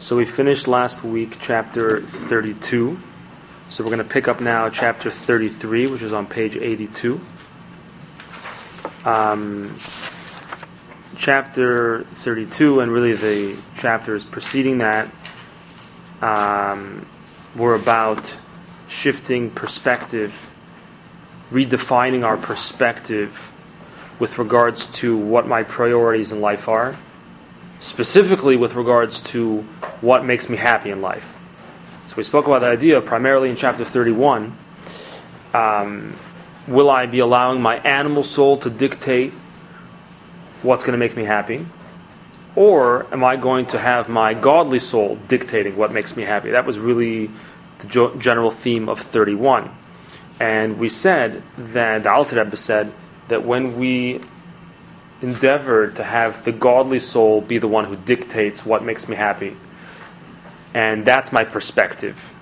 So we finished last week chapter 32. So we're going to pick up now chapter 33, which is on page 82. Chapter 32, and really the chapters preceding that, were about shifting perspective, redefining our perspective with regards to what my priorities in life are, specifically with regards to what makes me happy in life. So we spoke about the idea primarily in chapter 31. Will I be allowing my animal soul to dictate what's going to make me happy? Or am I going to have my godly soul dictating what makes me happy? That was really the general theme of 31. And we said that, the Alter Rebbe said, that when we endeavor to have the godly soul be the one who dictates what makes me happy, and that's my perspective,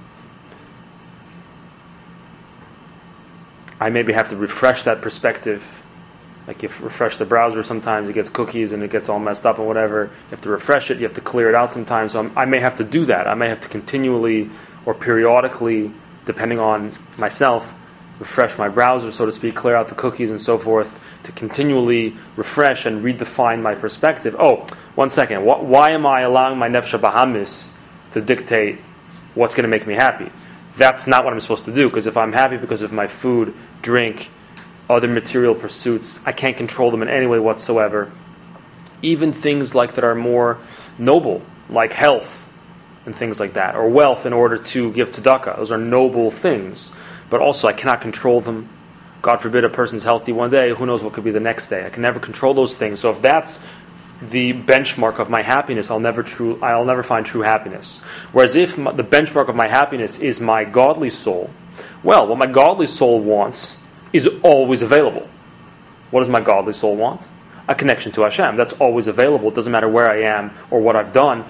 I maybe have to refresh that perspective. Like you refresh the browser sometimes, it gets cookies and it gets all messed up and whatever. You have to refresh it, you have to clear it out sometimes. So I may have to do that. I may have to continually or periodically, depending on myself, refresh my browser, so to speak, clear out the cookies and so forth, to continually refresh and redefine my perspective. Oh, 1 second. Why am I allowing my nefesh bahamis to dictate what's going to make me happy? That's not what I'm supposed to do, because if I'm happy because of my food, drink, other material pursuits, I can't control them in any way whatsoever. Even things like that are more noble, like health and things like that, or wealth in order to give tzedakah. Those are noble things, but also I cannot control them. God forbid a person's healthy one day, who knows what could be the next day. I can never control those things. So if that's the benchmark of my happiness, I'll never find true happiness. Whereas if the benchmark of my happiness is my godly soul, well, what my godly soul wants is always available. What does my godly soul want? A connection to Hashem. That's always available. It doesn't matter where I am or what I've done.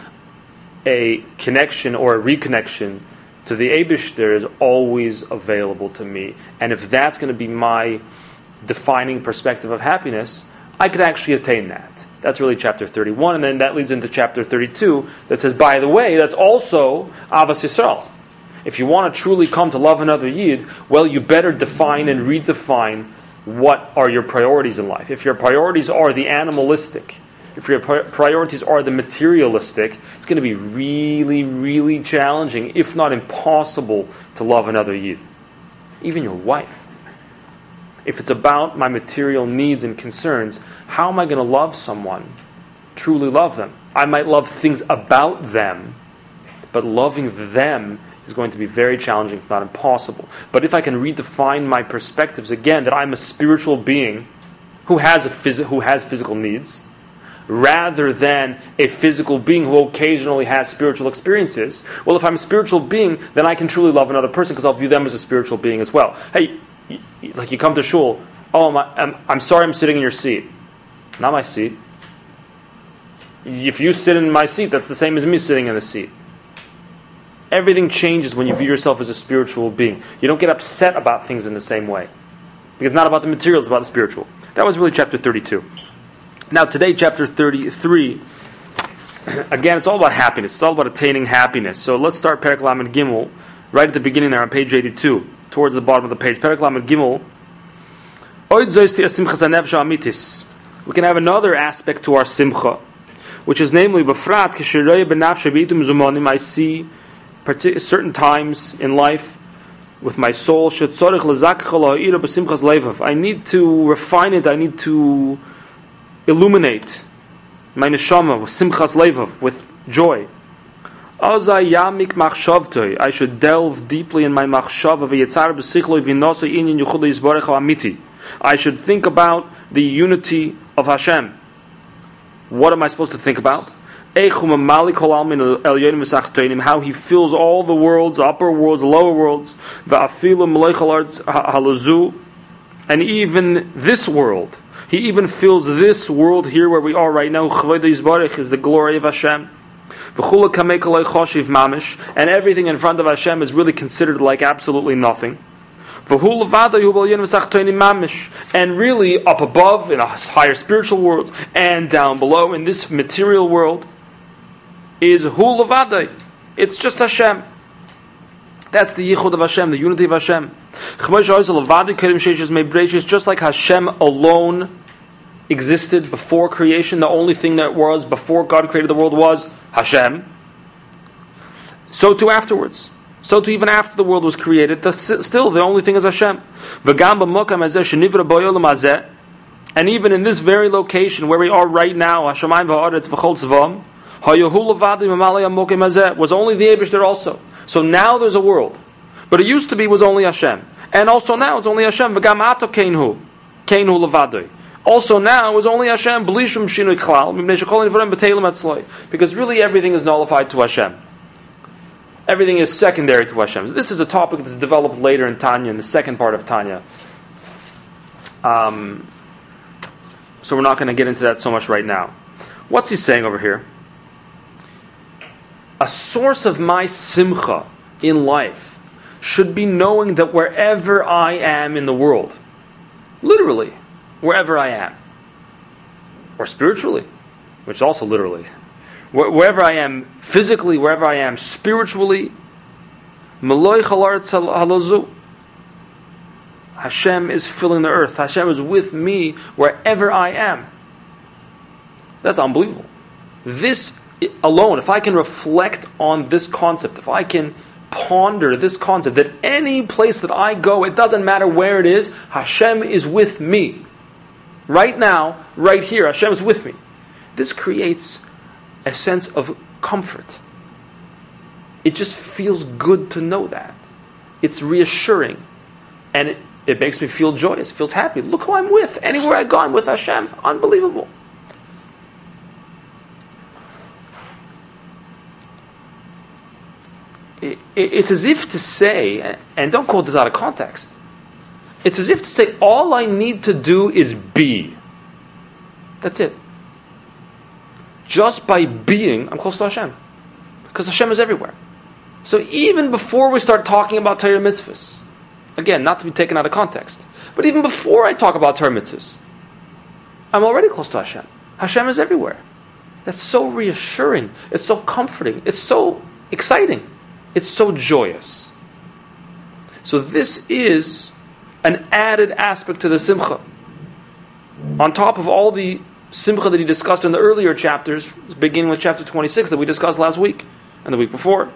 A connection or a reconnection to the Eibishter is always available to me. And if that's going to be my defining perspective of happiness, I could actually attain that. That's really chapter 31. And then that leads into chapter 32 that says, by the way, that's also Avas Yisrael. If you want to truly come to love another Yid, well, you better define and redefine what are your priorities in life. If your priorities are the animalistic, if your priorities are the materialistic, it's going to be really, really challenging, if not impossible, to love another Yid. Even your wife. If it's about my material needs and concerns, how am I going to love someone, truly love them? I might love things about them, but loving them is going to be very challenging, if not impossible. But if I can redefine my perspectives again, that I'm a spiritual being who has physical needs, rather than a physical being who occasionally has spiritual experiences, well, if I'm a spiritual being, then I can truly love another person because I'll view them as a spiritual being as well. Hey, like you come to shul, oh, I'm sorry I'm sitting in your seat. Not my seat. If you sit in my seat, that's the same as me sitting in the seat. Everything changes when you view yourself as a spiritual being. You don't get upset about things in the same way. Because it's not about the material, it's about the spiritual. That was really chapter 32. Now today, chapter 33, again, it's all about happiness. It's all about attaining happiness. So let's start Perek Lamed Gimel, right at the beginning there on page 82, towards the bottom of the page. Perek Lamed Gimel. We can have another aspect to our simcha, which is namely, I see certain times in life with my soul, I need to refine it, I need to illuminate my neshama with simchas levav, with joy. I should delve deeply in my machshava. I should think about the unity of Hashem. What am I supposed to think about? How He fills all the worlds, upper worlds, lower worlds, and even this world. He even fills this world here where we are right now. Is the glory of Hashem. And everything in front of Hashem is really considered like absolutely nothing. And really, up above, in a higher spiritual world, and down below, in this material world, is Hu Levadai. It's just Hashem. That's the Yichud of Hashem, the unity of Hashem. Just like Hashem alone existed before creation, the only thing that was before God created the world was Hashem. So too afterwards. So too even after the world was created, still the only thing is Hashem. And even in this very location where we are right now, was only the Eibishter also. So now there's a world. But it used to be was only Hashem. And also now it's only Hashem. Also now it was only Hashem. Because really everything is nullified to Hashem. Everything is secondary to Hashem. This is a topic that's developed later in Tanya, in the second part of Tanya. So we're not going to get into that so much right now. What's he saying over here? A source of my simcha in life should be knowing that wherever I am in the world, literally, wherever I am, or spiritually, which is also literally, wherever I am physically, wherever I am spiritually, Hashem is filling the earth. Hashem is with me wherever I am. That's unbelievable. This alone, if I can reflect on this concept, if I can ponder this concept, that any place that I go, it doesn't matter where it is, Hashem is with me. Right now, right here, Hashem is with me. This creates a sense of comfort. It just feels good to know that. It's reassuring. And it makes me feel joyous, feels happy. Look who I'm with. Anywhere I go, I'm with Hashem. Unbelievable. It's as if to say, and don't quote this out of context, it's as if to say, all I need to do is be. That's it. Just by being, I'm close to Hashem. Because Hashem is everywhere. So even before we start talking about Torah mitzvahs, again, not to be taken out of context, but even before I talk about Torah mitzvahs, I'm already close to Hashem. Hashem is everywhere. That's so reassuring. It's so comforting. It's so exciting. It's so joyous. So this is an added aspect to the simcha. On top of all the simcha that he discussed in the earlier chapters, beginning with chapter 26 that we discussed last week and the week before.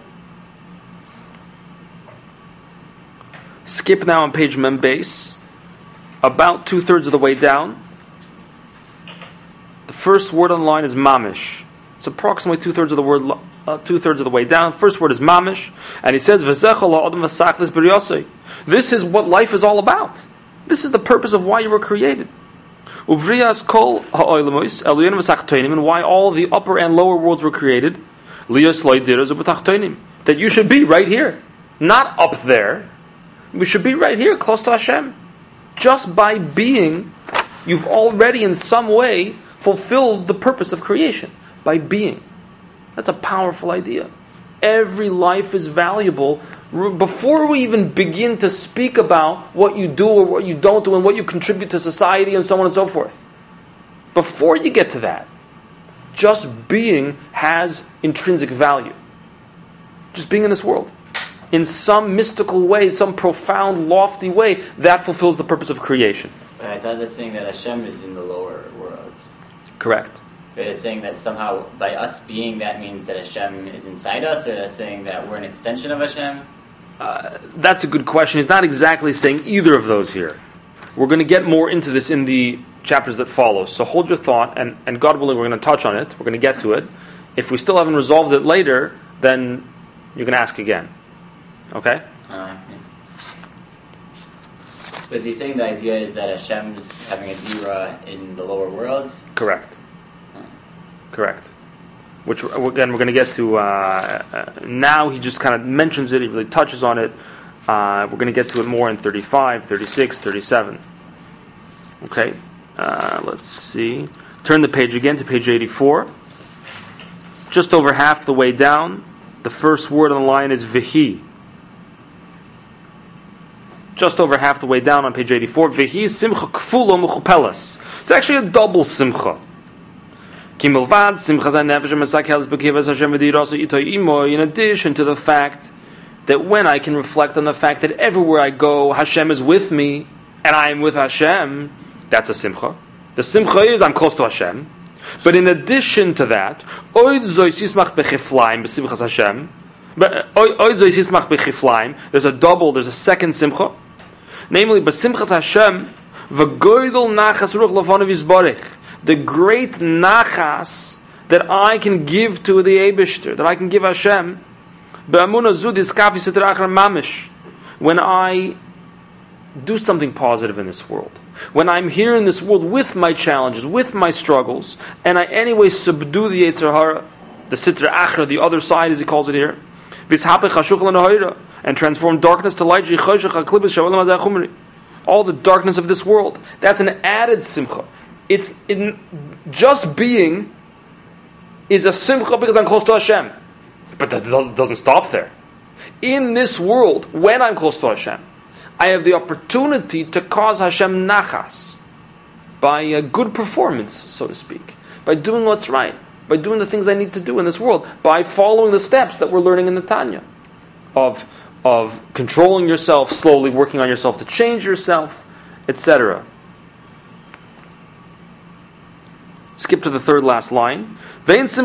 Skip now on page Mem Base, about 2/3 of the way down. The first word on the line is mamish. It's approximately 2/3 of the word, 2/3 of the way down. First word is mamish, and he says, "This is what life is all about. This is the purpose of why you were created. And why all the upper and lower worlds were created. That you should be right here, not up there. We should be right here, close to Hashem. Just by being, you've already in some way fulfilled the purpose of creation. By being. That's a powerful idea. Every life is valuable. Before we even begin to speak about what you do or what you don't do and what you contribute to society and so on and so forth. Before you get to that, just being has intrinsic value. Just being in this world. In some mystical way, some profound, lofty way, that fulfills the purpose of creation. But I thought that's saying that Hashem is in the lower worlds. Correct. But it's saying that somehow, by us being, that means that Hashem is inside us, or that's saying that we're an extension of Hashem? That's a good question. He's not exactly saying either of those here. We're going to get more into this in the chapters that follow. So hold your thought, and God willing, we're going to touch on it. We're going to get to it. If we still haven't resolved it later, then you're going to ask again. Okay? Yeah. But is he saying the idea is that Hashem's having a zira in the lower worlds? Correct. Correct. Which, again, we're going to get to... now he just kind of mentions it. He really touches on it. We're going to get to it more in 35, 36, 37. Okay? Let's see. Turn the page again to page 84. Just over half the way down, the first word on the line is Vihi. Just over half the way down on page 84, Vihi simcha kfulo mechupelas. It's actually a double simcha. In addition to the fact that when I can reflect on the fact that everywhere I go, Hashem is with me, and I am with Hashem, that's a simcha. The simcha is I'm close to Hashem. But in addition to that, there's a double, there's a second simcha. Namely, B'simchas Hashem, v'goydel nachas ruch lefanav yisbarich. The great nachas that I can give to the Eibishter, that I can give Hashem, be'amunah zu diskafi sitra achar mamish, when I do something positive in this world, when I'm here in this world with my challenges, with my struggles, and I anyway subdue the Yetzer Hara, the sitra achar, the other side as he calls it here, v'ishapech hashuch l'nahira, and transform darkness to light. All the darkness of this world. That's an added simcha. It's in just being is a simcha because I'm close to Hashem. But that doesn't stop there. In this world, when I'm close to Hashem, I have the opportunity to cause Hashem nachas by a good performance, so to speak, by doing what's right, by doing the things I need to do in this world, by following the steps that we're learning in the Tanya of controlling yourself, slowly working on yourself to change yourself, etc. Skip to the third last line. And that's the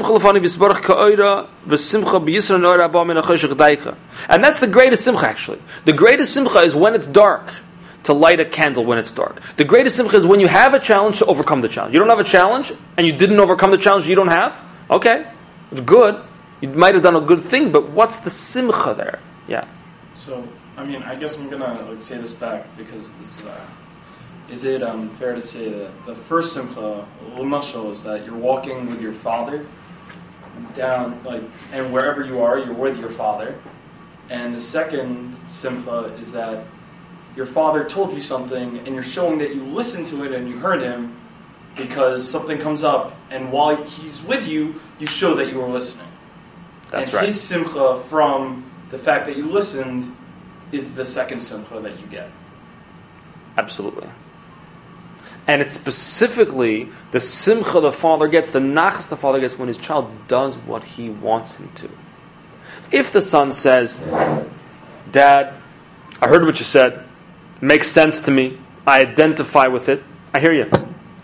greatest simcha, actually. The greatest simcha is when it's dark, to light a candle when it's dark. The greatest simcha is when you have a challenge to overcome the challenge. You don't have a challenge, and you didn't overcome the challenge you don't have? Okay, it's good. You might have done a good thing, but what's the simcha there? Yeah. So, I guess I'm gonna say this back because this is it fair to say that the first simcha, l'mashal, is that you're walking with your father down, and wherever you are, you're with your father. And the second simcha is that your father told you something, and you're showing that you listened to it and you heard him because something comes up, and while he's with you, you show that you were listening. That's and right. His simcha from the fact that you listened is the second simcha that you get. Absolutely. And it's specifically the simcha the father gets, the nachas the father gets when his child does what he wants him to. If the son says, Dad, I heard what you said, makes sense to me, I identify with it, I hear you.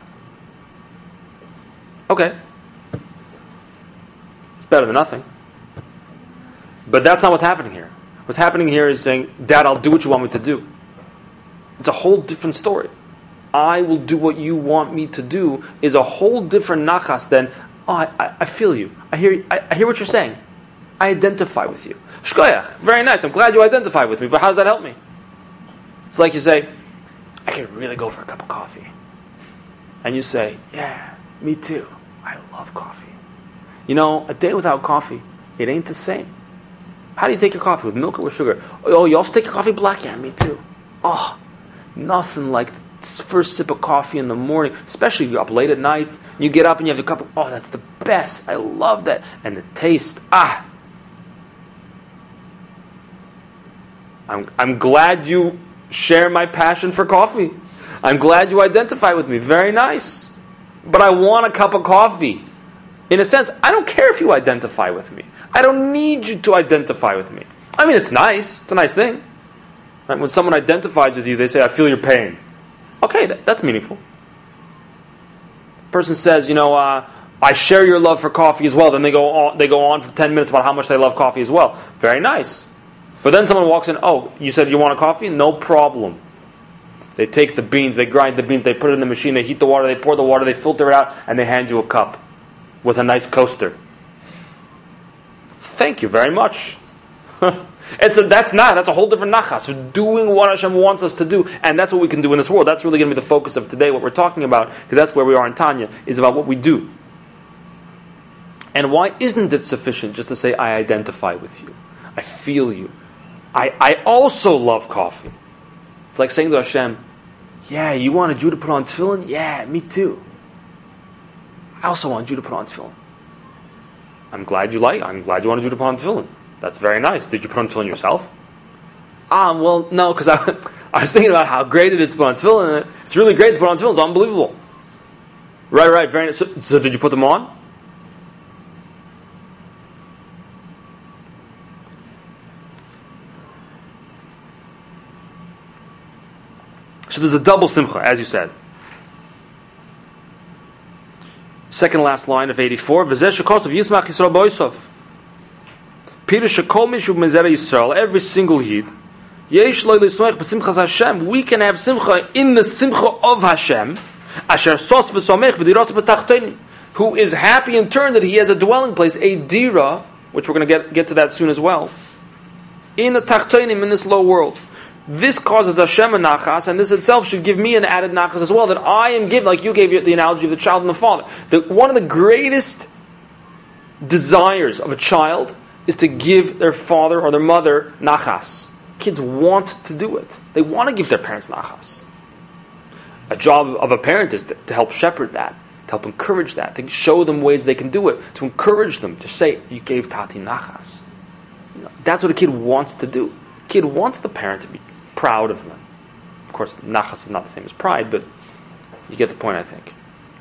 Okay. It's better than nothing. But that's not what's happening here. What's happening here is saying, Dad, I'll do what you want me to do. It's a whole different story. I will do what you want me to do is a whole different nachas than, I feel you. I hear what you're saying. I identify with you. Shkoyach, very nice. I'm glad you identify with me, but how does that help me? It's like you say, I could really go for a cup of coffee. And you say, yeah, me too. I love coffee. A day without coffee, it ain't the same. How do you take your coffee? With milk or with sugar? Oh, you also take your coffee black? Yeah, me too. Oh, nothing like the first sip of coffee in the morning, especially if you're up late at night. You get up and you have a cup of, that's the best. I love that. And the taste, I'm glad you share my passion for coffee. I'm glad you identify with me. Very nice. But I want a cup of coffee. In a sense, I don't care if you identify with me. I don't need you to identify with me. It's nice. It's a nice thing. Right? When someone identifies with you, they say, I feel your pain. Okay, that's meaningful. Person says, I share your love for coffee as well. Then they go on for 10 minutes about how much they love coffee as well. Very nice. But then someone walks in, you said you want a coffee? No problem. They take the beans, they grind the beans, they put it in the machine, they heat the water, they pour the water, they filter it out, and they hand you a cup with a nice coaster. Thank you very much. That's a whole different nachas. We're doing what Hashem wants us to do, and that's what we can do in this world. That's really going to be the focus of today, what we're talking about, because that's where we are in Tanya, is about what we do. And why isn't it sufficient just to say, I identify with you, I feel you, I also love coffee. It's like saying to Hashem, yeah, you wanted you to put on tefillin? Yeah, me too. I also want you to put on tefillin. I'm glad you wanted you to put on tefillin. That's very nice. Did you put on tefillin yourself? Well, no, because I was thinking about how great it is to put on tefillin. It's really great to put on tefillin. It's unbelievable. Right, very nice. So did you put them on? So there's a double simcha, as you said. Second last line of 84. V'zeh shekosov yismach Yisrael b'oisov. Pirush shekol mishu b'mezera Yisrael. Every single yid. Yesh lo l'smoich b'simchas Hashem. We can have simcha in the simcha of Hashem. Asher sos v'somech b'diros b'tachtonim. Who is happy in turn that he has a dwelling place, a dira, which we're going to get to that soon as well, in the tachtonim, in this low world. This causes Hashem a nachas, and this itself should give me an added nachas as well, that I am given, like you gave the analogy of the child and the father. That one of the greatest desires of a child is to give their father or their mother nachas. Kids want to do it. They want to give their parents nachas. A job of a parent is to help shepherd that, to help encourage that, to show them ways they can do it, to encourage them, to say, you gave Tati nachas. That's what a kid wants to do. A kid wants the parent to be proud of them. Of course, nachas is not the same as pride, but you get the point, I think.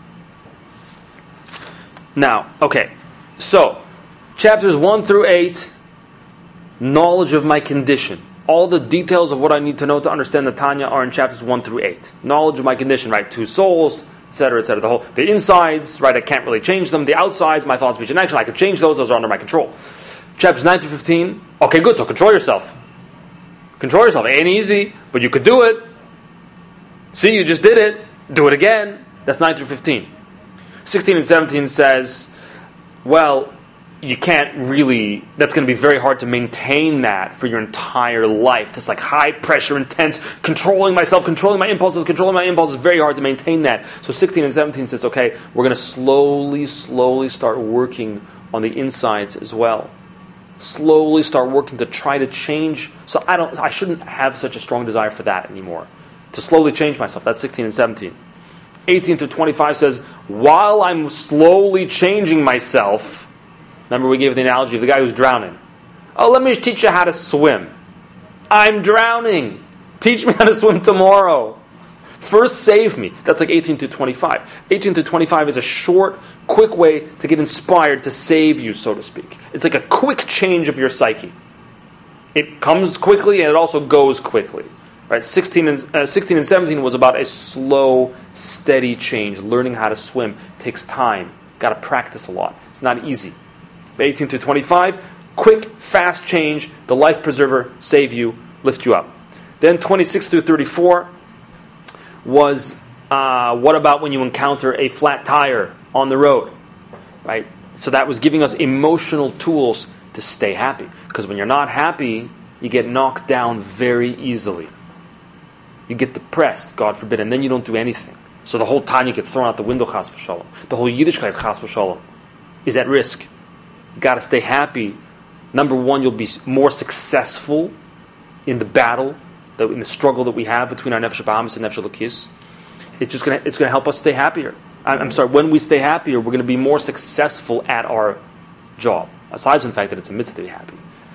Now, okay, so, chapters 1 through 8, knowledge of my condition. All the details of what I need to know to understand the Tanya are in chapters 1 through 8. Knowledge of my condition, right? 2 souls, etc., etc. The insides, right? I can't really change them. The outsides, my thoughts, speech, and action, I can change those. Those are under my control. Chapters 9 through 15. Okay, good. So control yourself. Control yourself. It ain't easy, but you could do it. See, you just did it. Do it again. That's 9 through 15. 16 and 17 says, well, you can't really, that's going to be very hard to maintain that for your entire life. This like high pressure, intense, controlling myself, controlling my impulses, very hard to maintain that. So 16 and 17 says, okay, we're going to slowly start working on the insides as well. Slowly start working to try to change. So I shouldn't have such a strong desire for that anymore. To slowly change myself. That's 16 and 17. 18 to 25 says, while I'm slowly changing myself, remember we gave the analogy of the guy who's drowning. Oh, let me teach you how to swim. I'm drowning. Teach me how to swim tomorrow. First save me. That's like 18 to 25. 18 to 25 is a short, quick way to get inspired to save you, so to speak. It's like a quick change of your psyche. It comes quickly and it also goes quickly. Right? 16 and 17 was about a slow, steady change. Learning how to swim takes time. Got to practice a lot. It's not easy. 18 to 25, quick, fast change, the life preserver, save you, lift you up. Then 26 through 34 was what about when you encounter a flat tire on the road, right? So that was giving us emotional tools to stay happy. Because when you're not happy, you get knocked down very easily. You get depressed, God forbid, and then you don't do anything. So the whole Tanya gets thrown out the window, chas v'shalom. The whole Yiddishkeit, chas v'shalom, is at risk. You got to stay happy. Number one, you'll be more successful in the battle, in the struggle that we have between our nefesh bahamis and nefesh elokis. It's going to help us stay happier. I'm sorry, when we stay happier, we're going to be more successful at our job. Aside from the fact that it's a mitzvah to be happy.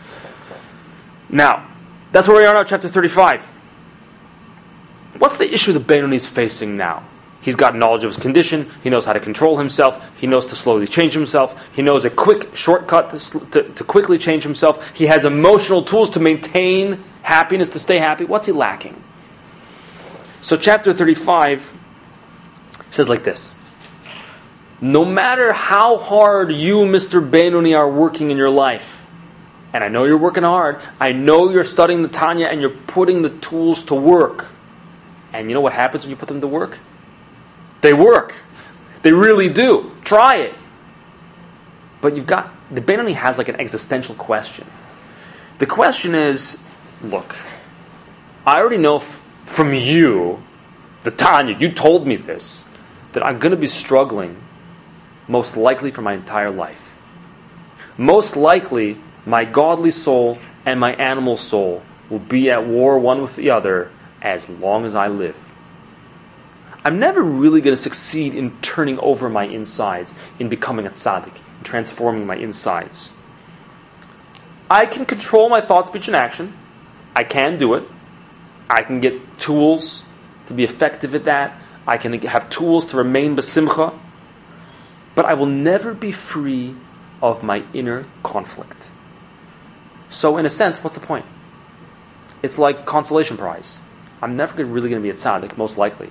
Now, that's where we are now, chapter 35. What's the issue that Benoni is facing now? He's got knowledge of his condition. He knows how to control himself. He knows to slowly change himself. He knows a quick shortcut to quickly change himself. He has emotional tools to maintain happiness, to stay happy. What's he lacking? So chapter 35 says like this. No matter how hard you, Mr. Benoni, are working in your life, and I know you're working hard, I know you're studying the Tanya and you're putting the tools to work. And you know what happens when you put them to work? They work. They really do. Try it. But the Benoni has like an existential question. The question is, look, I already know from you, the Tanya, you told me this, that I'm going to be struggling most likely for my entire life. Most likely, my godly soul and my animal soul will be at war one with the other as long as I live. I'm never really going to succeed in turning over my insides, in becoming a tzaddik, in transforming my insides. I can control my thought, speech, and action. I can do it. I can get tools to be effective at that. I can have tools to remain besimcha. But I will never be free of my inner conflict. So in a sense, what's the point? It's like consolation prize. I'm never really going to be a tzaddik, most likely.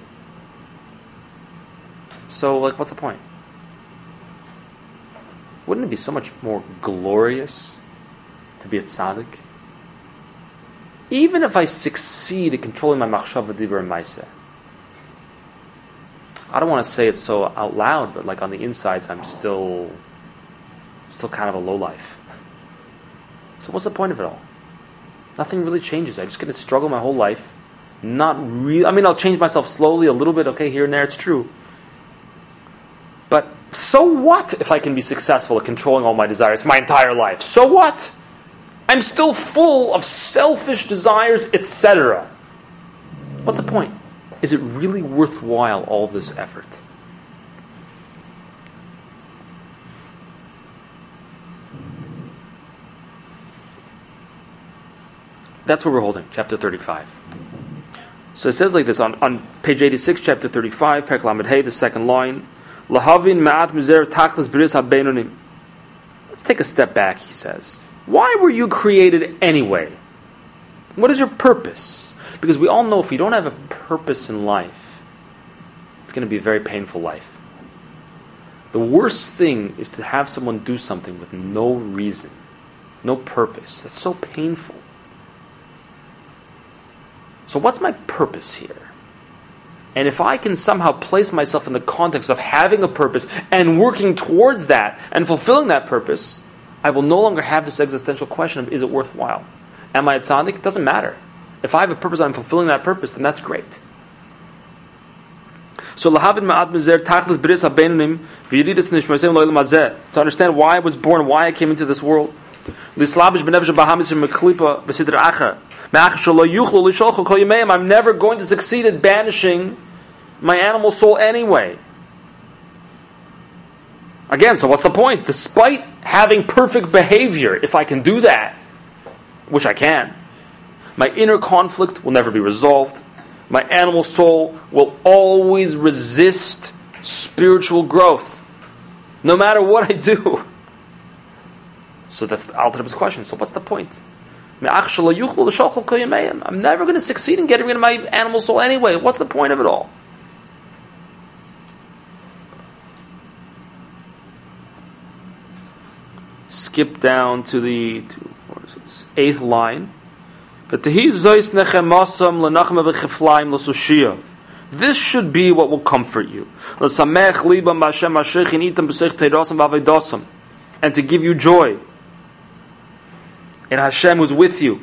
So, what's the point? Wouldn't it be so much more glorious to be a tzaddik? Even if I succeed at controlling my machshava, dibur, and maaseh. I don't want to say it so out loud, but on the insides, I'm still kind of a lowlife. So what's the point of it all? Nothing really changes. I just get to struggle my whole life. Not really. I'll change myself slowly, a little bit, okay, here and there, it's true. But so what if I can be successful at controlling all my desires my entire life? So what? I'm still full of selfish desires, etc. What's the point? Is it really worthwhile, all this effort? That's where we're holding, chapter 35. So it says like this on page 86, chapter 35, Perek Lamed Hey, the second line. Lahavin ma'at mizer tachlis bris habeinonim. Let's take a step back, he says. Why were you created anyway? What is your purpose? Because we all know if you don't have a purpose in life, it's going to be a very painful life. The worst thing is to have someone do something with no reason, no purpose. That's so painful. So what's my purpose here? And if I can somehow place myself in the context of having a purpose and working towards that and fulfilling that purpose, I will no longer have this existential question of, is it worthwhile? Am I a tzaddik? It doesn't matter. If I have a purpose, I'm fulfilling that purpose, then that's great. So to understand why I was born, why I came into this world, I'm never going to succeed at banishing my animal soul anyway. Again, so what's the point? Despite having perfect behavior, if I can do that, which I can, my inner conflict will never be resolved. My animal soul will always resist spiritual growth, no matter what I do. So that's the Alter Rebbe's question. So what's the point? I'm never going to succeed in getting rid of my animal soul anyway. What's the point of it all? Skip down to the 8th line. This should be what will comfort you. And to give you joy in Hashem who's with you.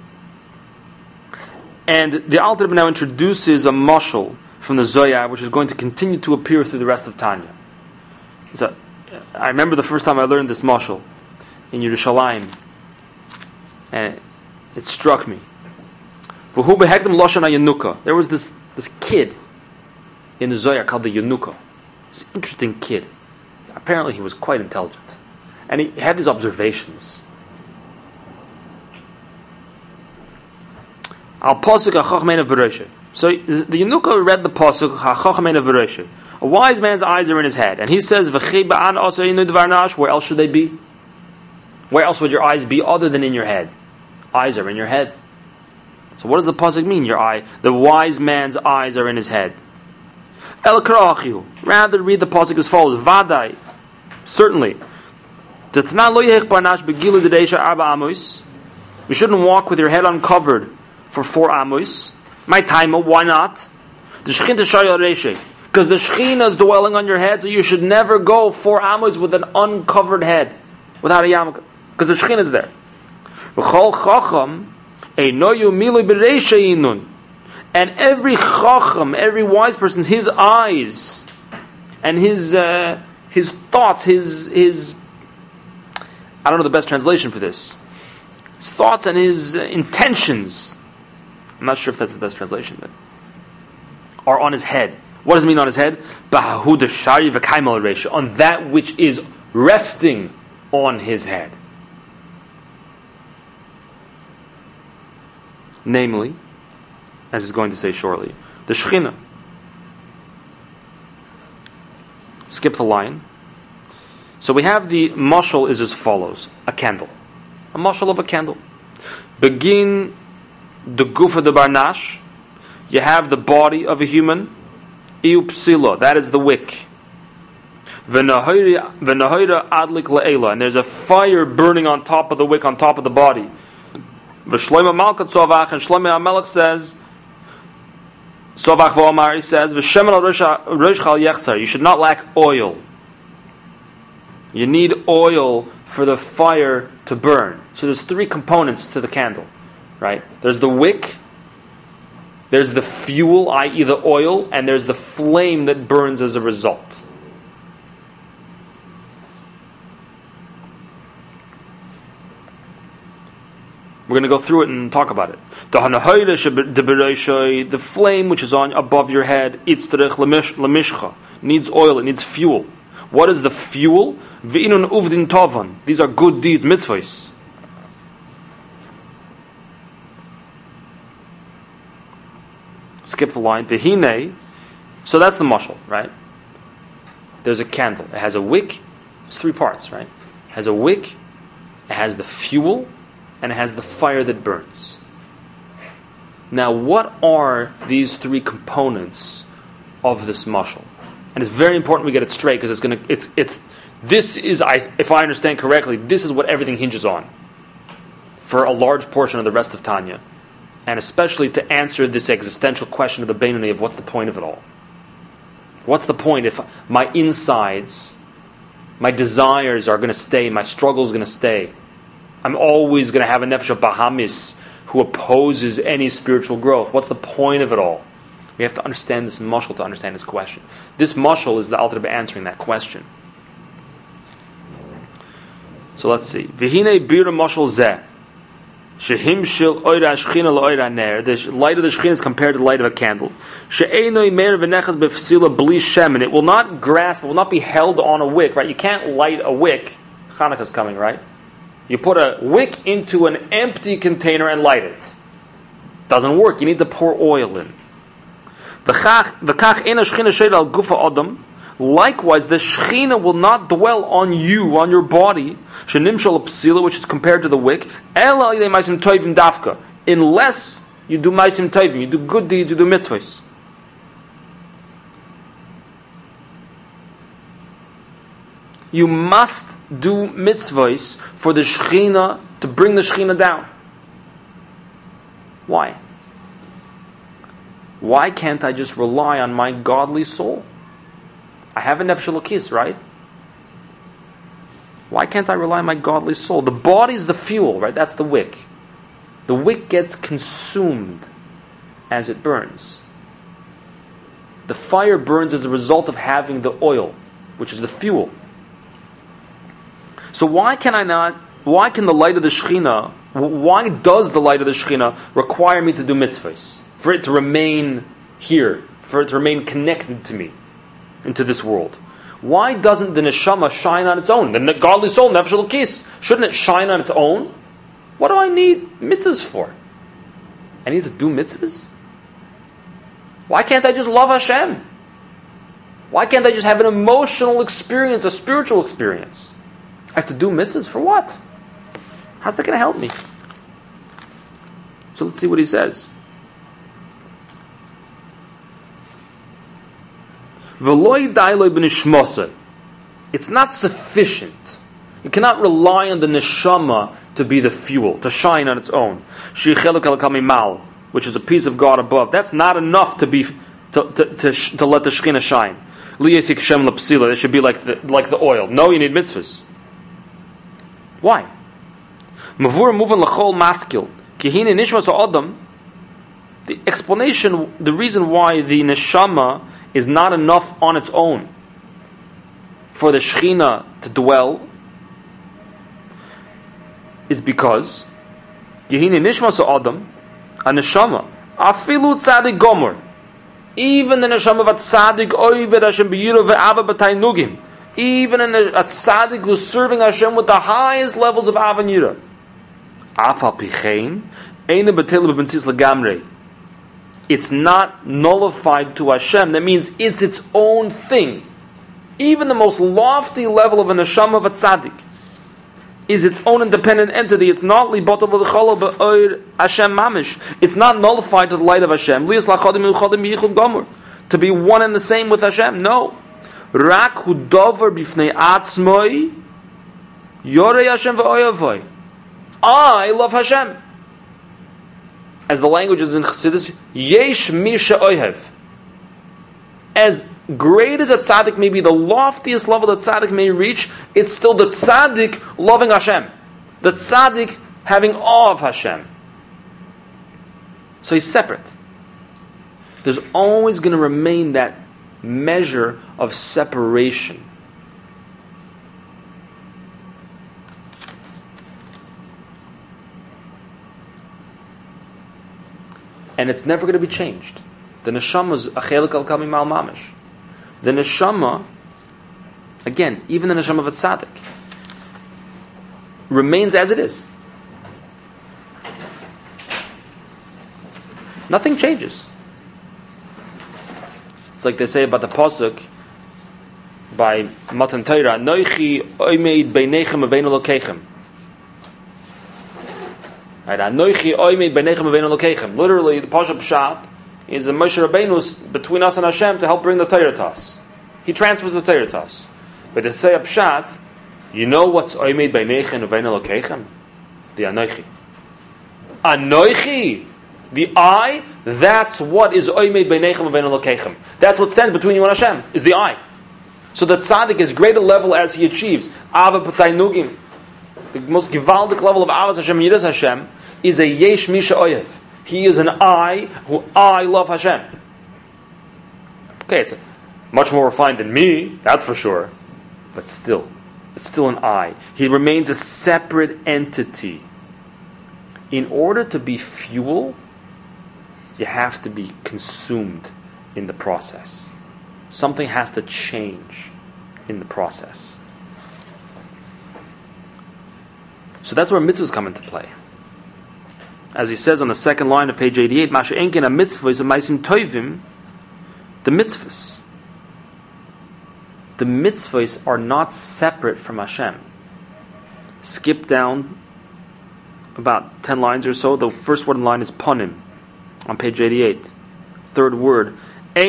And the Alter Rebbe now introduces a mashal from the Zohar, which is going to continue to appear through the rest of Tanya. So, I remember the first time I learned this mashal in Yerushalayim, and it struck me. There was this kid in the Zohar called the Yenuka. This interesting kid. Apparently he was quite intelligent. And he had these observations. Al pasuk hachachmein of Beresha. So the Yenuka read the pasuk hachachmein of Beresha. A wise man's eyes are in his head, and he says, where else should they be? Where else would your eyes be other than in your head? Eyes are in your head. So what does the pasuk mean? Your eye, the wise man's eyes are in his head. El karachiu. Rather read the pasuk as follows: Vadai, certainly. We shouldn't walk with your head uncovered for 4 amos. My time, why not? Because the Shekhinah is dwelling on your head, so you should never go 4 amos with an uncovered head, without a yarmulke, because the Shekhinah is there. And every chacham, every wise person, his eyes and his thoughts, his I don't know the best translation for this. His thoughts and his intentions, I'm not sure if that's the best translation, but are on his head. What does it mean on his head? On that which is resting on his head. Namely, as he's going to say shortly, the Shekhinah. Skip the line. So we have the mashal is as follows: a candle, a mashal of a candle. Begin the gufa de barnash. you have the body of a human. Iu psila, that is the wick. V'nahoira adlik la'ela, and there's a fire burning on top of the wick, on top of the body. V'shloima malkat sovach, and Shlomo HaMelech says, Sovach v'omar, he says, V'shemen al rosh chal yechsar, you should not lack oil. You need oil for the fire to burn. So there's three components to the candle, right? There's the wick, there's the fuel, i.e. the oil, and there's the flame that burns as a result. We're going to go through it and talk about it. The flame which is on above your head, needs oil, it needs fuel. What is the fuel? These are good deeds, mitzvahs. Skip the line. So that's the mashal, right? There's a candle. It has a wick. It's three parts, right? It has a wick, it has the fuel, and it has the fire that burns. Now, what are these three components of this mashal? And it's very important we get it straight, because if I understand correctly, this is what everything hinges on for a large portion of the rest of Tanya, and especially to answer this existential question of the Beinoni of what's the point of it all? What's the point if my insides, my desires are going to stay, my struggle is going to stay? I'm always going to have a nefesh of Bahamis who opposes any spiritual growth. What's the point of it all? We have to understand this mashal to understand this question. This mashal is the Alter Rebbe answering that question. So let's see. V'hinei bira mashal zeh. Shehim shel oira shchina l'oira ner. The light of the shchina is compared to the light of a candle. She'enoi meir v'nechas b'fsila b'li shemen. It will not grasp, it will not be held on a wick, right? You can't light a wick. Hanukkah's coming, right? You put a wick into an empty container and light it. Doesn't work. You need to pour oil in. Likewise, the Shechina will not dwell on you, on your body, which is compared to the wick, unless you do maisim tovim, you do good deeds, you do mitzvahs. You must do mitzvahs for the Shechina, to bring the Shechina down. Why? Why can't I just rely on my godly soul? I have a nefesh elokis, right? Why can't I rely on my godly soul? The body is the fuel, right? That's the wick. The wick gets consumed as it burns. The fire burns as a result of having the oil, which is the fuel. So why can the light of the Shechina, why does the light of the Shechina require me to do mitzvahs? For it to remain here, for it to remain connected to me, into this world. Why doesn't the neshama shine on its own? The godly soul, nefesh elokis, shouldn't it shine on its own? What do I need mitzvahs for? I need to do mitzvahs? Why can't I just love Hashem? Why can't I just have an emotional experience, a spiritual experience? I have to do mitzvahs for what? How's that going to help me? So let's see what he says. It's not sufficient. You cannot rely on the neshama to be the fuel, to shine on its own. Which is a piece of God above. That's not enough to let the Shechina shine. It should be like the oil. No, you need mitzvahs. Why? The explanation, the reason why the neshama is not enough on its own for the Shechina to dwell is because Gehine Nishmas Adam, a neshama, afilu tzadik gomer, even the neshama of a tzadik oived Hashem b'yirav ve'ava b'tainugim, even a tzadik who's serving Hashem with the highest levels of av and yira, afal pichein, eine b'teilu b'bentzis legamrei. It's not nullified to Hashem. That means it's its own thing. Even the most lofty level of a neshama of a tzaddik is its own independent entity. It's not libotav l'chala b'oir Hashem mamish. It's not nullified to the light of Hashem. Lias lachadim uchadim yichud gomur. To be one and the same with Hashem. No. Rak hu dover b'fnei atzmoi yorei Hashem v'oyavoy. I love Hashem. As the language is in Chassidus, yesh misha oyev. As great as a tzaddik may be, the loftiest level that tzaddik may reach, it's still the tzaddik loving Hashem. The tzaddik having awe of Hashem. So he's separate. There's always going to remain that measure of separation. And it's never going to be changed. The neshama is achelik al kami mal mamish. The neshama, again, even the neshama of a tzaddik, remains as it is. Nothing changes. It's like they say about the pasuk by Matan Torah, Noichi oimeid beinechem aveinu lokechem. Right, Anoichi oimeid beinechem aveinu lokechem. Literally, the pasuk pshat is a Moshe Rabbeinu between us and Hashem to help bring the Torah to us. He transfers the Torah to us. But to say a pshat, you know what's oimeid beinechem aveinu lokechem? The Anoichi. Anoichi, the I, that's what is oimeid beinechem aveinu lokechem. That's what stands between you and Hashem, is the I. So the tzaddik is greater level as he achieves. Ava Patay Nugim. The most givaldic level of Avas Hashem, Yiras Hashem, is a Yesh Misha Oyev. He is an I who I love Hashem. Okay, it's much more refined than me, that's for sure. But still, it's still an I. He remains a separate entity. In order to be fuel, you have to be consumed in the process. Something has to change in the process. So that's where mitzvahs come into play. As he says on the second line of page 88, Masha enkin a mitzvah is a maisim toivim, the mitzvahs. The mitzvahs are not separate from Hashem. Skip down about 10 lines or so. The first word in line is panim on page 88. Third word.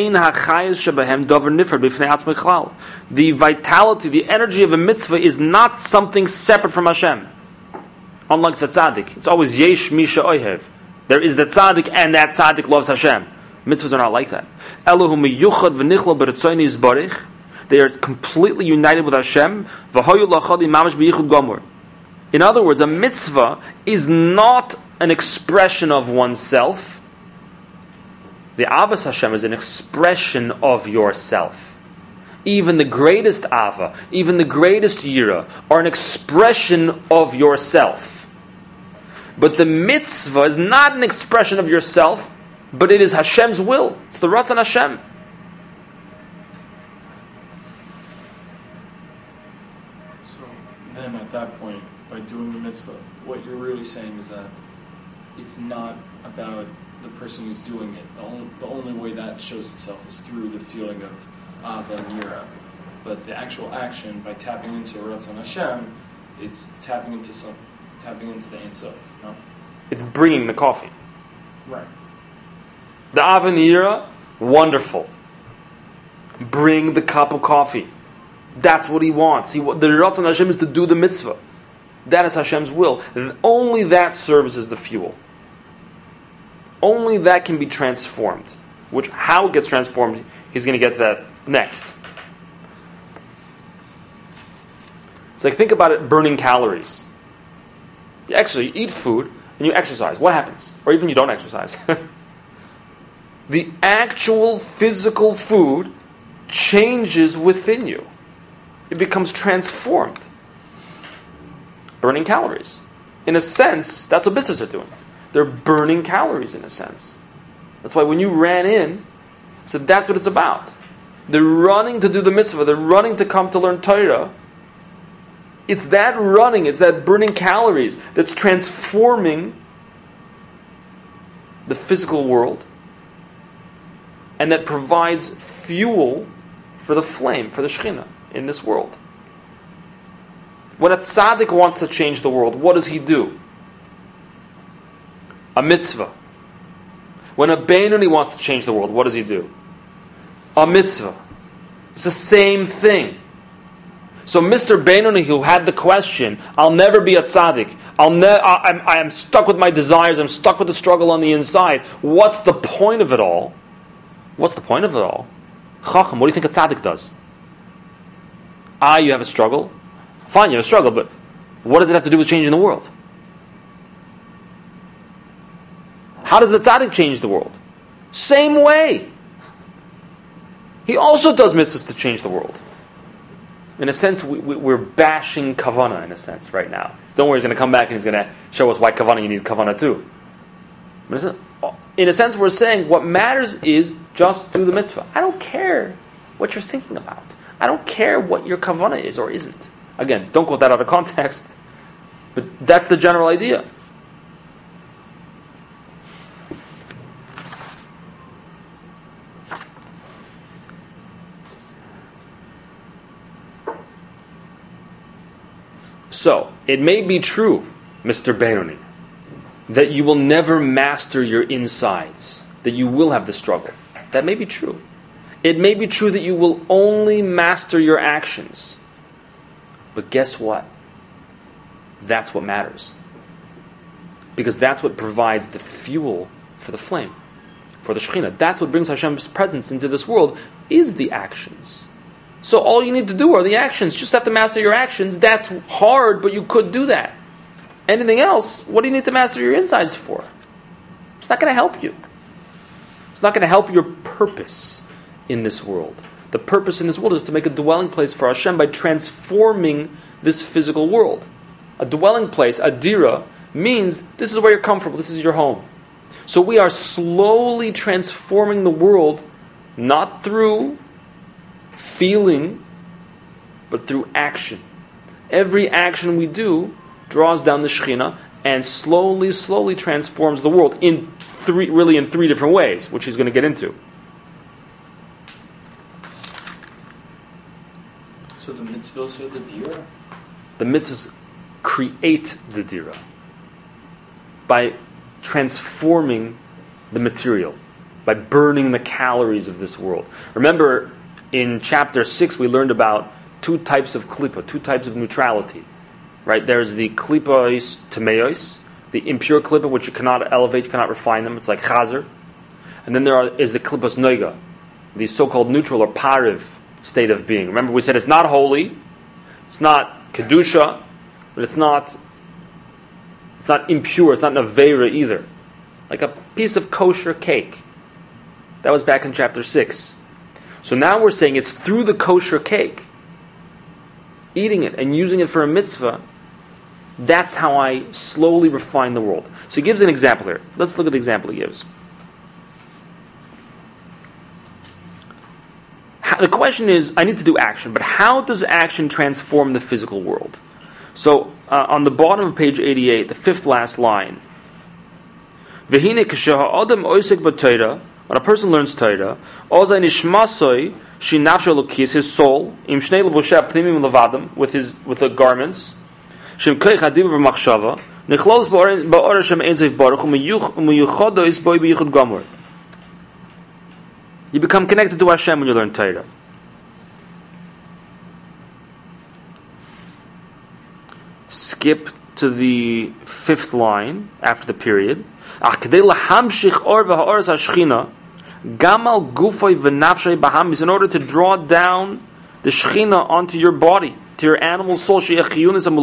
The vitality, the energy of a mitzvah is not something separate from Hashem. Unlike the tzaddik, it's always yesh misha oyev. There is the tzaddik, and that tzaddik loves Hashem. Mitzvahs are not like that. They are completely united with Hashem. In other words, a mitzvah is not an expression of oneself. The Avas Hashem is an expression of yourself. Even the greatest Ava, even the greatest Yira, are an expression of yourself. But the mitzvah is not an expression of yourself, but it is Hashem's will. It's the Ratzon Hashem. So then at that point, by doing the mitzvah, what you're really saying is that it's not about the person who's doing it. The only way that shows itself is through the feeling of Ava and Yira. But the actual action, by tapping into Ratzon Hashem, it's tapping into the Ein Sof. No? It's bringing the coffee. Right. The Ava and the Yira, wonderful. Bring the cup of coffee. That's what he wants. The Ratzon Hashem is to do the mitzvah. That is Hashem's will. Only that serves as the fuel. Only that can be transformed. How it gets transformed, he's going to get to that next. It's like, think about it, burning calories. You eat food and you exercise. What happens? Or even you don't exercise. The actual physical food changes within you. It becomes transformed. Burning calories. In a sense, that's what mitzvahs are doing. They're burning calories in a sense. That's why when you ran in, so that's what it's about. They're running to do the mitzvah. They're running to come to learn Torah. It's that running, it's that burning calories that's transforming the physical world and that provides fuel for the flame, for the Shekhinah in this world. When a tzaddik wants to change the world, what does he do? A mitzvah. When a Beinoni wants to change the world, what does he do? A mitzvah. It's the same thing. So Mr. Beinoni, who had the question, I'll never be a tzaddik, I am stuck with my desires, I'm stuck with the struggle on the inside. What's the point of it all? What's the point of it all? Chacham, what do you think a tzaddik does? You have a struggle? Fine, you have a struggle, but what does it have to do with changing the world? How does the tzaddik change the world? Same way. He also does mitzvahs to change the world. In a sense, we're bashing kavanah, in a sense, right now. Don't worry, he's going to come back and he's going to show us why kavanah, you need kavanah too. In a sense, we're saying what matters is just do the mitzvah. I don't care what you're thinking about. I don't care what your kavanah is or isn't. Again, don't quote that out of context, but that's the general idea. So, it may be true, Mr. Beinoni, that you will never master your insides, that you will have the struggle. That may be true. It may be true that you will only master your actions. But guess what? That's what matters. Because that's what provides the fuel for the flame, for the Shekhinah. That's what brings Hashem's presence into this world, is the actions. So all you need to do are the actions. You just have to master your actions. That's hard, but you could do that. Anything else, what do you need to master your insides for? It's not going to help you. It's not going to help your purpose in this world. The purpose in this world is to make a dwelling place for Hashem by transforming this physical world. A dwelling place, a dira, means this is where you're comfortable, this is your home. So we are slowly transforming the world, not through feeling, but through action. Every action we do draws down the Shekhinah and slowly transforms the world in three different ways, which he's going to get into. So the mitzvahs are the dira? The mitzvahs create the dira by transforming the material, by burning the calories of this world. Remember, in chapter 6 we learned about two types of klipa, two types of neutrality. Right? There's the klipa tameos, the impure klipa, which you cannot elevate, you cannot refine them. It's like chazer. And then is the klipas noiga, the so-called neutral or pariv state of being. Remember, we said it's not holy, it's not kedusha, but it's not impure, it's not nevera either. Like a piece of kosher cake. That was back in chapter 6. So now we're saying it's through the kosher cake, eating it and using it for a mitzvah, that's how I slowly refine the world. So he gives an example here. Let's look at the example he gives. The question is, I need to do action, but how does action transform the physical world? So on the bottom of page 88, the fifth last line, V'hine k'sheha adam oisek b'Torah, when a person learns Torah, ozay nishmasoi shi nafsho lokis, his soul, im shnei levoshe pnimim levadim, with the garments, shem koich hadiva v'machshava, nichlos ba'or Hashem ein sof baruch u'miyuchodo is boi b'yichud gomor. You become connected to Hashem when you learn Torah. Skip to the fifth line after the period. In order to draw down the Shekhinah onto your body, to your animal soul, you have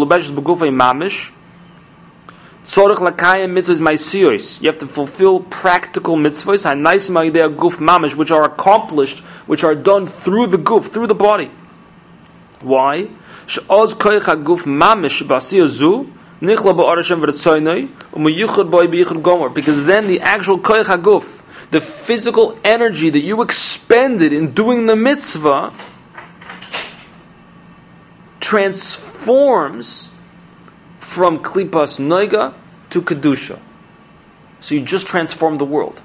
to fulfill practical mitzvahs, which are accomplished, which are done through the guf, through the body. Why? Because then the actual koich haguf, the physical energy that you expended in doing the mitzvah, transforms from klipas noiga to kedusha. So you just transform the world.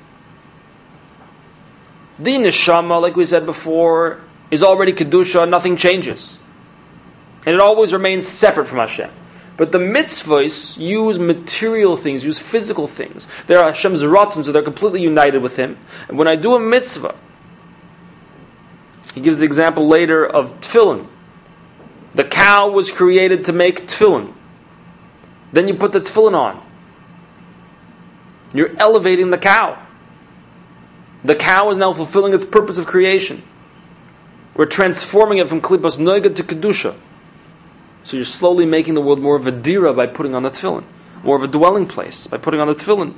The neshama, like we said before, is already kedusha, nothing changes. And it always remains separate from Hashem. But the mitzvahs use material things, use physical things. They're Hashem's ratzon, so they're completely united with Him. And when I do a mitzvah, he gives the example later of tefillin. The cow was created to make tefillin. Then you put the tefillin on. You're elevating the cow. The cow is now fulfilling its purpose of creation. We're transforming it from klipas noiga to kedusha. So you're slowly making the world more of a dira by putting on the tefillin. More of a dwelling place by putting on the tefillin.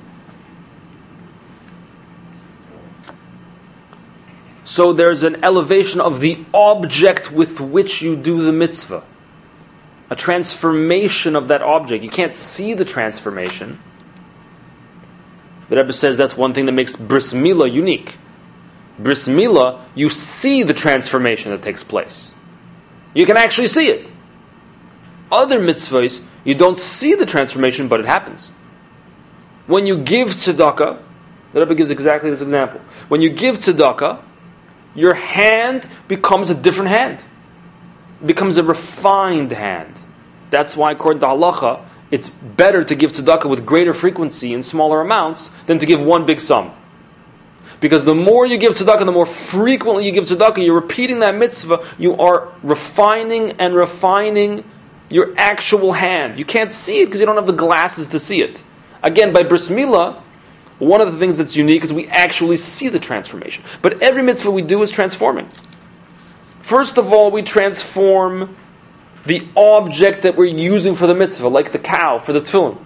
So there's an elevation of the object with which you do the mitzvah. A transformation of that object. You can't see the transformation. The Rebbe says that's one thing that makes Bris Milah unique. Bris Milah, you see the transformation that takes place. You can actually see it. Other mitzvahs, you don't see the transformation, but it happens. When you give tzedakah, the Rebbe gives exactly this example. When you give tzedakah, your hand becomes a different hand. It becomes a refined hand. That's why, according to halacha, it's better to give tzedakah with greater frequency in smaller amounts than to give one big sum. Because the more you give tzedakah, the more frequently you give tzedakah, you're repeating that mitzvah, you are refining and refining your actual hand. You can't see it because you don't have the glasses to see it. Again, by Bris Milah, one of the things that's unique is we actually see the transformation. But every mitzvah we do is transforming. First of all, we transform the object that we're using for the mitzvah, like the cow for the tefillin.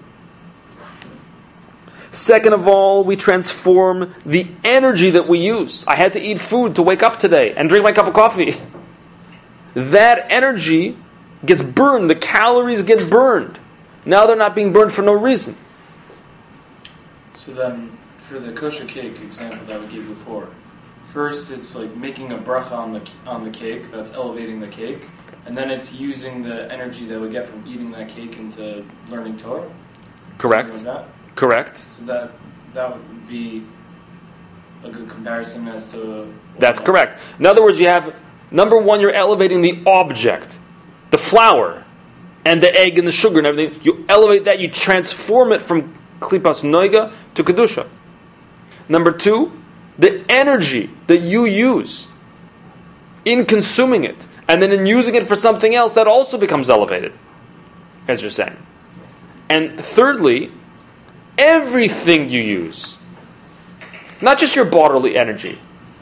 Second of all, we transform the energy that we use. I had to eat food to wake up today and drink my cup of coffee. That energy gets burned. The calories get burned. Now they're not being burned for no reason. So then, for the kosher cake example that we gave before, first it's like making a bracha on the cake, that's elevating the cake, and then it's using the energy that we get from eating that cake into learning Torah? Correct. Something like that? Correct. So that would be a good comparison as to... That's correct. In other words, you have, number one, you're elevating the object, the flour, and the egg and the sugar and everything. You elevate that, you transform it from klipas noiga to kedusha. Number two, the energy that you use in consuming it, and then in using it for something else, that also becomes elevated, as you're saying. And thirdly, everything you use, not just your bodily energy,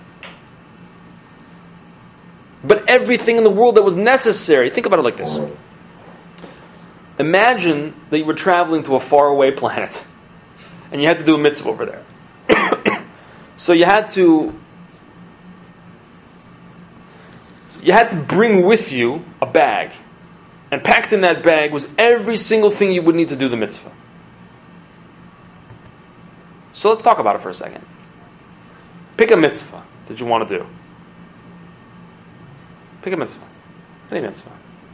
but everything in the world that was necessary. Think about it like this. Imagine that you were traveling to a faraway planet and you had to do a mitzvah over there. So you had to bring with you a bag. And packed in that bag was every single thing you would need to do the mitzvah. So let's talk about it for a second. Pick a mitzvah that you want to do. Pick a mitzvah. Any mitzvah.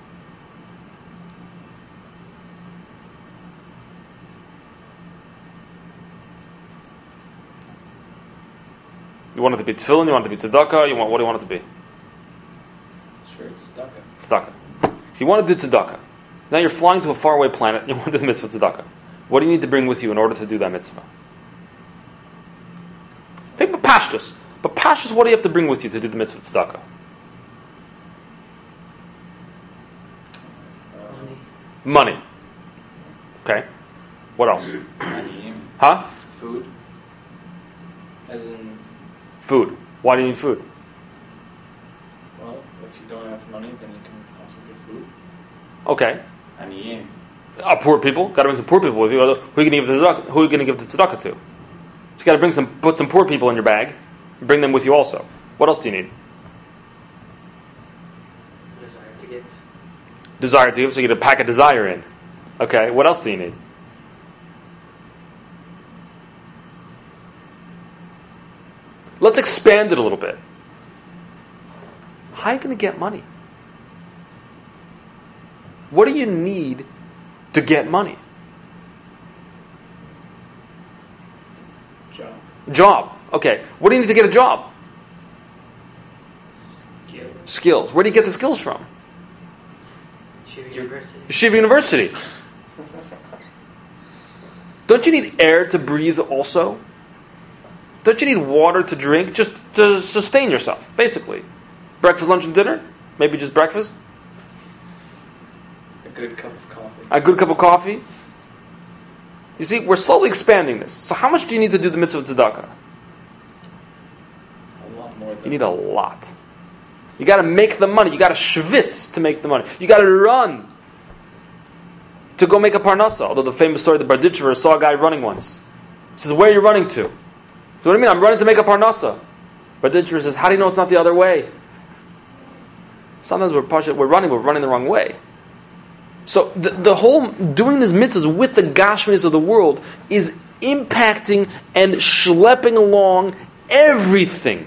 You want it to be tefillin, you want it to be tzedakah, what do you want it to be? Sure, it's tzedakah. Tzedakah. If you want to do tzedakah, now you're flying to a faraway planet and you want to do the mitzvah tzedakah. What do you need to bring with you in order to do that mitzvah? Think about pashtus. But pashtus, what do you have to bring with you to do the mitzvah tzedakah? Money. Okay. What else? Money. Huh? Food. As in... Food. Why do you need food? Well, if you don't have money, then you can also get food. Okay. Aniyim. Poor people. Got to bring some poor people with you. Who are you going to give the tzedakah to? So you got to put some poor people in your bag. And bring them with you also. What else do you need? Desire to give. Desire to give. So you get a pack of desire in. Okay. What else do you need? Let's expand it a little bit. How are you going to get money? What do you need to get money? Job. Okay. What do you need to get a job? Skills. Skills. Where do you get the skills from? Yeshiva University. Yeshiva University. Don't you need air to breathe also? Don't you need water to drink just to sustain yourself, basically? Breakfast, lunch, and dinner? Maybe just breakfast? A good cup of coffee. A good cup of coffee? You see, we're slowly expanding this. So how much do you need to do the mitzvah of tzedakah? A lot more than You need a lot. You got to make the money. You got to schwitz to make the money. You got to run to go make a parnasa. Although the famous story of the Barditchever saw a guy running once. He says, "Where are you running to?" So what do you mean? I'm running to make a parnasa. Barditchever says, "How do you know it's not the other way?" Sometimes we're running the wrong way. So the whole doing these mitzvahs with the gashmis of the world is impacting and schlepping along everything.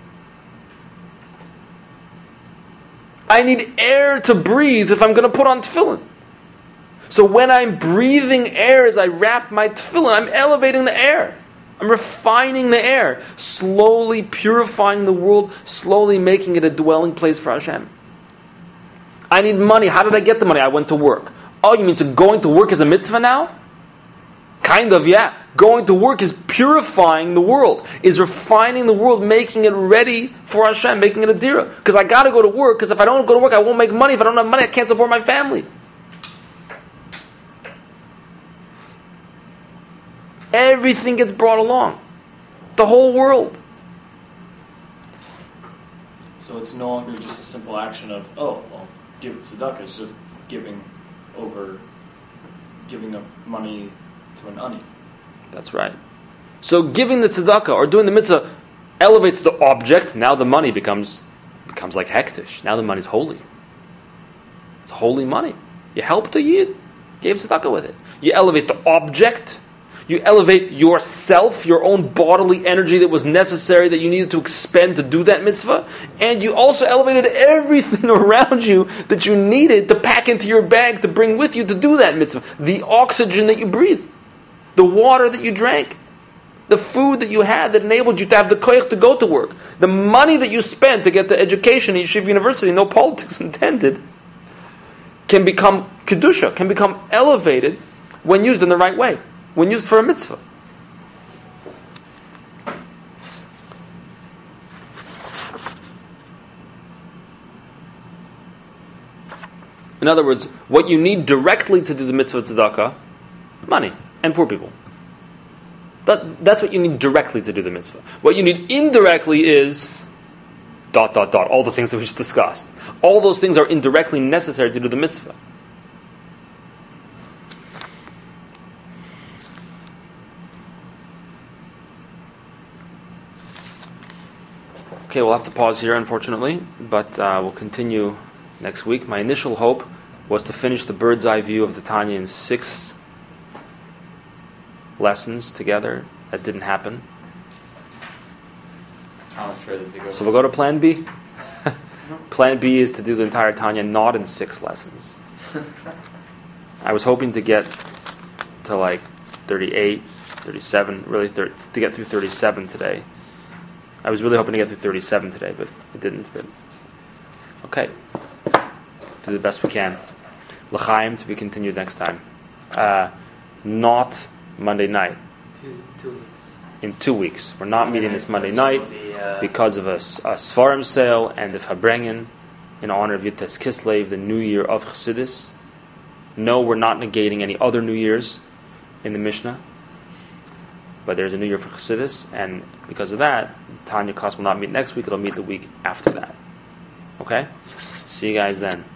I need air to breathe if I'm going to put on tefillin. So when I'm breathing air as I wrap my tefillin, I'm elevating the air. I'm refining the air, slowly purifying the world, slowly making it a dwelling place for Hashem. I need money. How did I get the money? I went to work. Oh, you mean going to work is a mitzvah now? Kind of, yeah. Going to work is purifying the world, is refining the world, making it ready for Hashem, making it a dira. Because I got to go to work, because if I don't go to work, I won't make money. If I don't have money, I can't support my family. Everything gets brought along. The whole world. So it's no longer just a simple action of, oh, well, give tzedakah. It's just giving up money to an ani. That's right. So giving the tzedakah or doing the mitzvah elevates the object. Now the money becomes like hektish. Now the money's holy. It's holy money. You helped the yid, gave tzedakah with it. You elevate the object. You elevate yourself, your own bodily energy that was necessary, that you needed to expend to do that mitzvah. And you also elevated everything around you that you needed to pack into your bag, to bring with you to do that mitzvah. The oxygen that you breathed, the water that you drank, the food that you had that enabled you to have the koyach to go to work, the money that you spent to get the education at Yeshiva University, no politics intended, can become kedusha, can become elevated when used in the right way. When used for a mitzvah. In other words, what you need directly to do the mitzvah tzedakah, money and poor people. That's what you need directly to do the mitzvah. What you need indirectly is ... all the things that we just discussed. All those things are indirectly necessary to do the mitzvah. Okay, we'll have to pause here, unfortunately, but we'll continue next week. My initial hope was to finish the bird's eye view of the Tanya in 6 lessons together. That didn't happen. How much further to go? So we'll go to Plan B. Plan B is to do the entire Tanya not in 6 lessons. I was hoping to get to like 38, 37, really to get through 37 today. I was really hoping to get through 37 today, but it didn't. But okay, do the best we can. L'chaim to be continued next time. Not Monday night. 2 weeks. In 2 weeks. We're not meeting this Monday night because of a Sfarim sale and the Fabrengen in honor of Yutes Kislev, the New Year of Chassidus. No, we're not negating any other New Years in the Mishnah. But there's a New Year for Chassidus, and because of that, Tanya class will not meet next week, it'll meet the week after that. Okay? See you guys then.